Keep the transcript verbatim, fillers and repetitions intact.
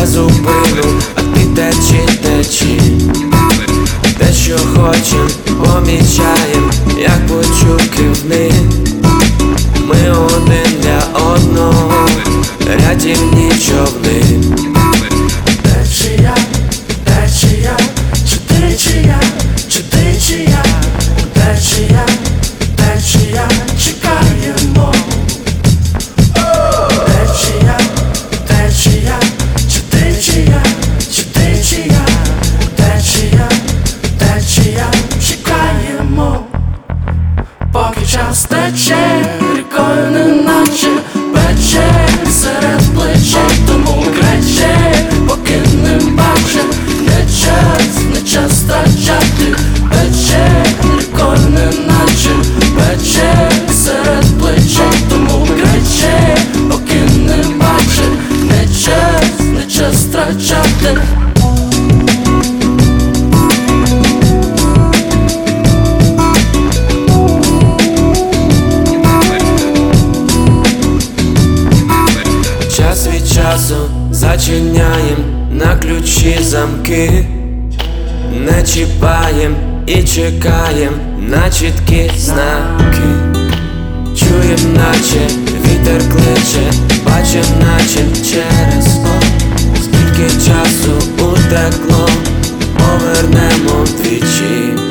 без зупину, а ти течи, течи. Те, що хочем, помічаєм, як почуки в них. Ми один для одного, рятівні човни. Течія, течія, чи ти чия, чи ти чия, течія, течія, чекаємо. Течія, течія, чи ти чия, чи ти чия, течія, течія, чекаємо. Поки час тече, рікою неначе пече серед плечей, тому крече, поки не баче, не час, не час втрачати. Пече, рікою неначе пече серед плечей, тому крече, поки не баче, не час, не час втрачати. Час від часу зачиняєм на ключі замки, не чіпаєм і чекаєм на чіткі знаки. Чуєм, наче вітер кличе, бачим, наче через о. Скільки часу утекло, повернемо вдвічі.